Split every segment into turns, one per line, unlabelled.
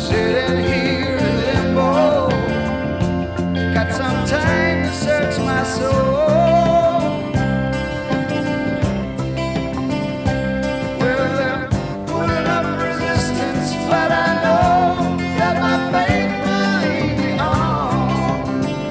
Sitting here in limbo, got some time to search my soul. Well, they're putting up resistance, but I know that my faith will lead me on.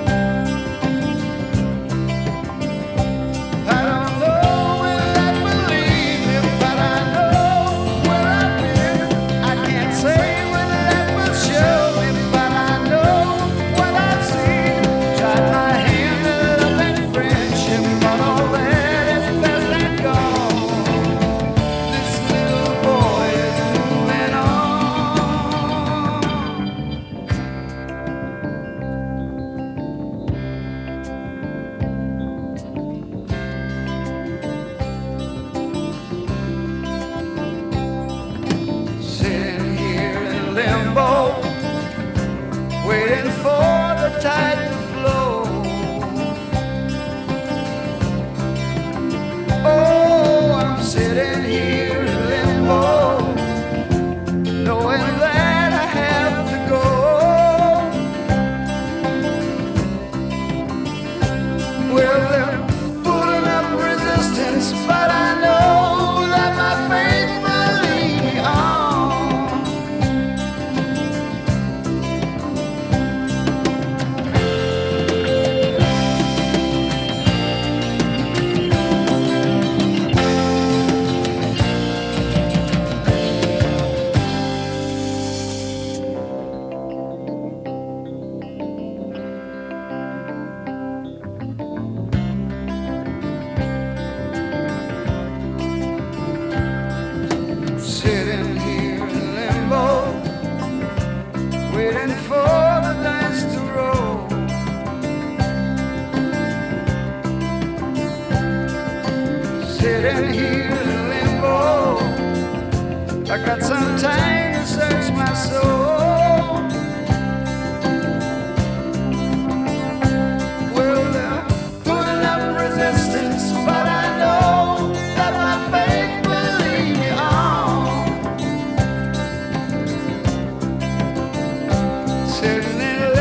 I don't know where that will lead me, but I know where I've been. I can't say when that will show me, but I know what I've seen. Tried my hand at love and friendship, but all that is past and gone. This little boy is moving on. Sitting here in limbo, waiting for the tide to flow. Oh, I'm sitting here in limbo, knowing that I have to go. Well, they're putting up resistance, but I know that my faith will lead me on. Sitting here in limbo, waiting for the dice to roll. Sitting here in limbo, I got some time to search my soul. Well, they're putting up resistance, but I know that my faith will lead me on. Sitting in